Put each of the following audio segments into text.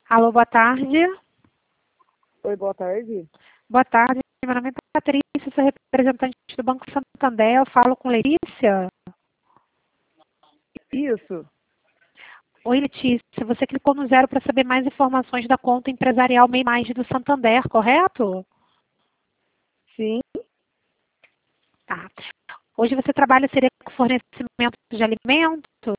Alô, boa tarde. Oi, boa tarde. Boa tarde, meu nome é Patrícia, sou representante do Banco Santander, eu falo com Letícia. Isso, Oi, Letícia, você clicou no 0 para saber mais informações da conta empresarial MEI Mais do Santander, correto? sim, Tá. Hoje você trabalha seria com fornecimento de alimentos?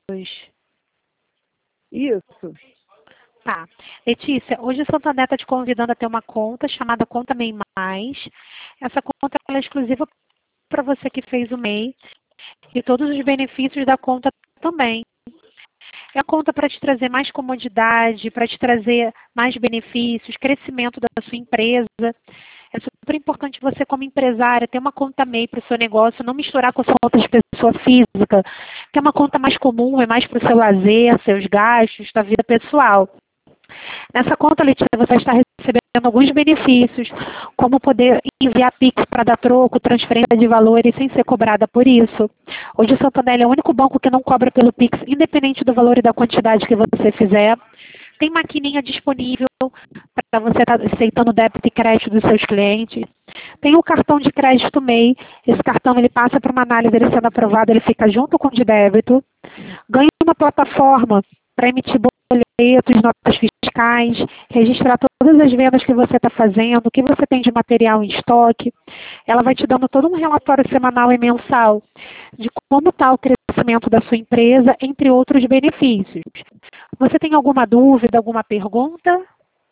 isso. Tá. Letícia, hoje o Santander está te convidando a ter uma conta chamada Conta MEI Mais. Essa conta ela é exclusiva para você que fez o MEI e todos os benefícios da conta também. É a conta para te trazer mais comodidade, para te trazer mais benefícios, crescimento da sua empresa. É super importante você, como empresária, ter uma conta MEI para o seu negócio, não misturar com a sua conta de pessoa física, que é uma conta mais comum, é mais para o seu lazer, seus gastos, da vida pessoal. Nessa conta, Letícia, você está recebendo alguns benefícios, como poder enviar Pix para dar troco, transferência de valores sem ser cobrada por isso. Hoje o Santander é o único banco que não cobra pelo Pix, independente do valor e da quantidade que você fizer. Tem maquininha disponível para você estar aceitando débito e crédito dos seus clientes. Tem o cartão de crédito MEI. Esse cartão ele passa para uma análise, ele sendo aprovado, ele fica junto com o de débito. Ganha uma plataforma para emitir boletos, notas fiscais, registrar todas as vendas que você está fazendo, o que você tem de material em estoque. Ela vai te dando todo um relatório semanal e mensal de como está o crescimento da sua empresa, entre outros benefícios. Você tem alguma dúvida, alguma pergunta?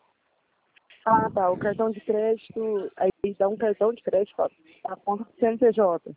Ah, tá. O cartão de crédito, aí dá um cartão de crédito para a conta do CNPJ.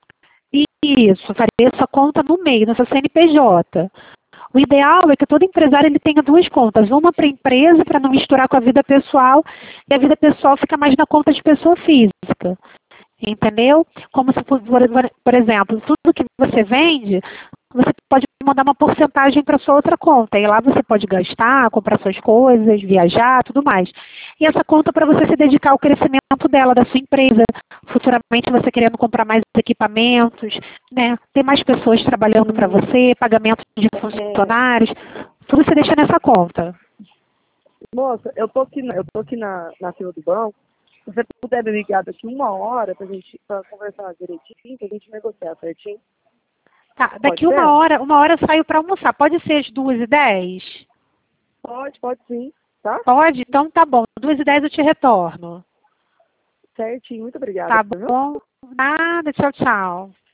Isso, faria essa conta no meio, nessa CNPJ. O ideal é que todo empresário ele tenha duas contas, uma para a empresa, para não misturar com a vida pessoal, e a vida pessoal fica mais na conta de pessoa física. Entendeu? Como se, por exemplo, tudo que você vende, você pode mandar uma porcentagem para sua outra conta. E lá você pode gastar, comprar suas coisas, viajar, tudo mais. E essa conta para você se dedicar ao crescimento dela, da sua empresa. Futuramente você querendo comprar mais equipamentos, né? Ter mais pessoas trabalhando para você, pagamento de funcionários. Tudo você deixa nessa conta. Moça, eu tô aqui na fila do banco. Se você puder me ligar daqui 1 hora pra conversar direitinho, pra gente negociar certinho. Tá, Pode daqui ser? uma hora eu saio para almoçar. Pode ser às 2h10? Pode sim, tá? Pode? Então tá bom. 2h10 eu te retorno. Certinho, muito obrigada, Tá viu? bom? Nada, tchau, tchau.